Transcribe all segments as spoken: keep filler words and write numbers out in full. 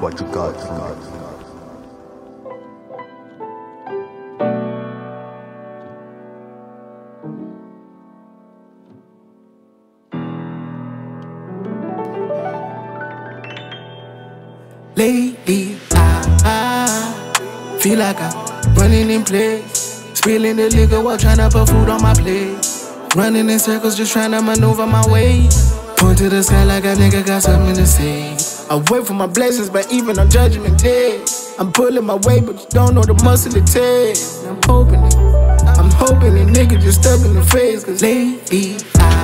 what you got tonight. Lately, I, I feel like I'm running in place, spilling the liquor while trying to put food on my plate. Running in circles, just trying to maneuver my way. Point to the sky like a nigga got something to say. I wait for my blessings, but even on judgment day, I'm pulling my weight, but you don't know the muscle it takes. I'm hoping it, I'm hoping it, nigga just step in the face. Cause lately,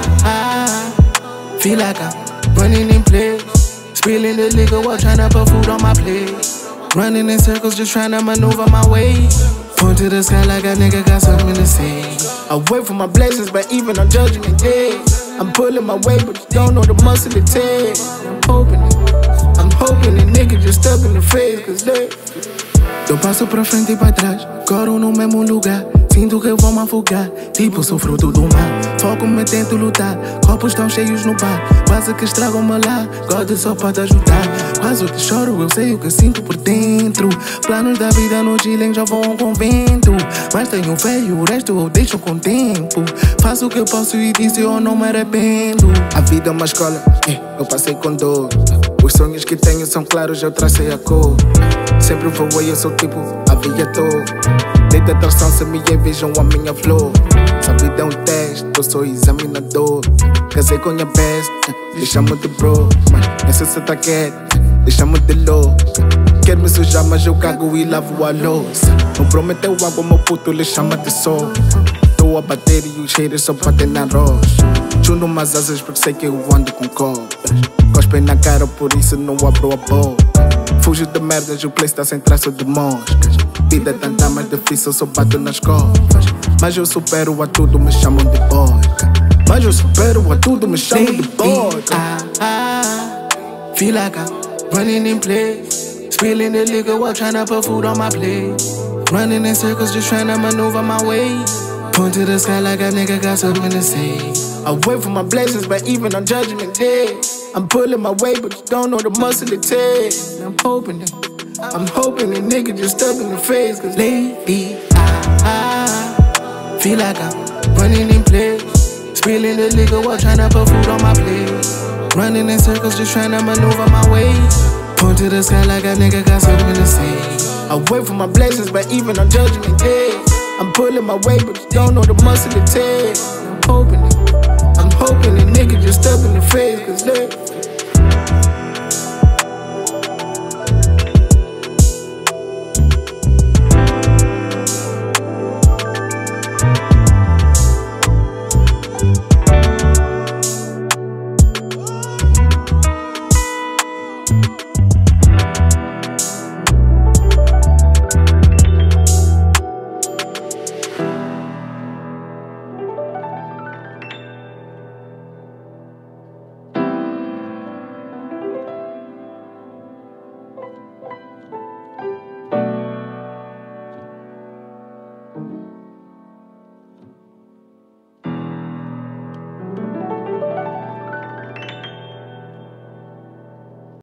I, I feel like I'm running in place, spilling the liquor while tryna put food on my plate. Running in circles, just tryna maneuver my way. Point to the sky like a nigga got something to say. I wait for my blessings, but even on judgment day, I'm pulling my weight, but you don't know the muscle it takes. I'm hoping it, I'm hoping it, nigga just step in the face. Cause they eu passo pra frente e pra trás, coro no mesmo lugar. Sinto que eu vou me afogar, tipo sou fruto do mar. Foco me tento lutar, copos tão cheios no bar. Quase que estragam-me lá, God só pode ajudar. Quase que choro, eu sei o que sinto por dentro. Planos da vida no chilling já voam com vento. Mas tenho fé e o resto eu deixo com tempo. Faço o que eu posso e disso eu não me arrependo. A vida é uma escola, eu passei com dor. Os sonhos que tenho são claros, eu tracei a cor. Sempre voei, eu sou tipo aviador. Lei de atração, se me vejam a minha flor. Se a vida é um teste, eu sou examinador. Casei com a best, deixa-me de bro. Mas necessita quer, deixa-me de louco. Quer me sujar, mas eu cago e lavo a louça. Não prometeu água, meu puto, lhe chama de sol. Estou a bater e os haters só batem na rocha. Chuno umas asas porque sei que eu ando com cobras. Cospem na cara, por isso não abro a boca. Fujo de merdas, o place tá sem traço de moscas. Vida é tanta mais difícil, só bato nas costas. Mas eu supero a tudo, me chamam de boca. Mas eu supero a tudo, me chamam de boca. I, I feel like I'm running in place, spilling the liquor while tryna put food on my plate. Running in circles, just tryna maneuver my way. Point to the sky like a nigga got something to say. I wait for my blessings, but even on judgment day, I'm pulling my weight, but you don't know the muscle it takes. I'm hoping it, I'm hoping it, nigga just step in the face. Cause lately, I, I feel like I'm running in place, spilling the liquor while tryna put food on my plate. Running in circles, just tryna maneuver my way. Point to the sky like a nigga got something to say. I wait for my blessings, but even on judgment day, I'm pulling my weight, but you don't know the muscle it takes.